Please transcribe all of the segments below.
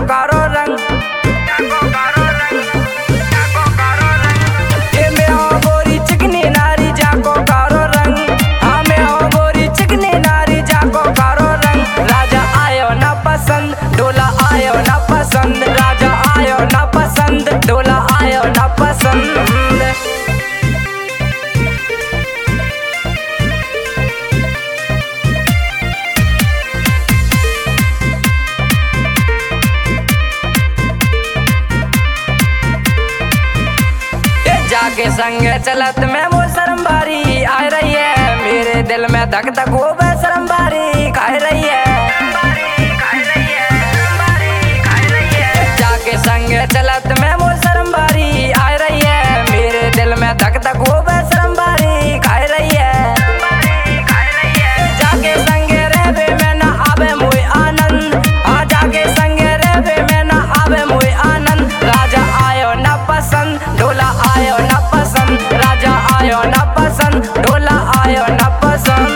कारो रंग ये में हो गोरी चिकनी नारी जाको कारो रंग हाँ में हो गोरी चिकनी नारी जाको कारो रंग राजा आयो ना पसंद डोला आयो ना पसंद राजा आयो ना पसंद डोला आयो ना पसंद जाके संग चलत में वो शर्म बारी आ रही है मेरे दिल में धक धक वो शर्म बारी खा रही है जाके संग चलत में वो शर्म बारी आ रही है मेरे दिल में धक धक वो शर्म बारी खा रही है जाके संग रहबे में ना आवे मुझे आनंद हाँ जाके संग रहबे में ना आवे मुझे आनंद राजा आयो ना पसंद डोला आयो ना पसंद राजा आयो ना पसंद डोला आयो ना पसंद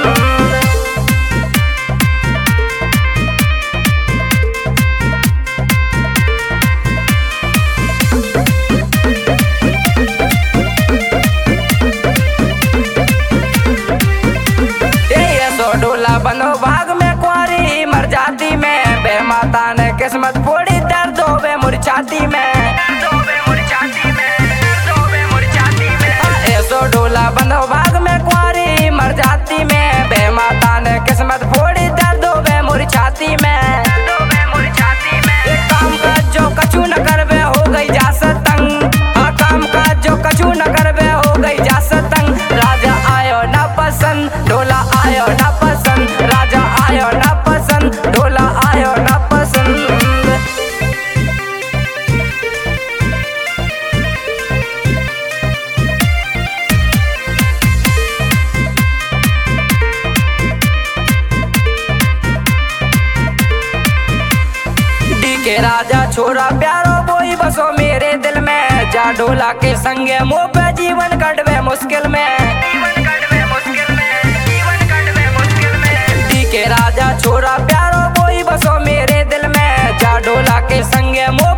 डोला बनो भाग में कुंवारी मर जाती में बे माता ने किस्मत फोड़ी दर्द हो बे मुर छाती में ऐसो डोला बनो भाग में कुंवारी मर जाती में बे माता ने किस्मत फोड़ी दर्द हो बे मुर छाती में काम काज जो कछु न करबे हो गई जा सतंग हाँ काम काज जो कछु न करबे हो गई जा सतंग राजा आयो ना पसंद डोला आयो ना पसंद राजा आयो ना पसंद डोला आयो ना पसंद के राजा छोरा प्यारो बोई बसो मेरे दिल में जा डोला के संगे मुँह पे जीवन कटवे मुश्किल में डी के राजा छोरा प्यारो बोई बसो मेरे दिल में जा डोला के संगे मुँह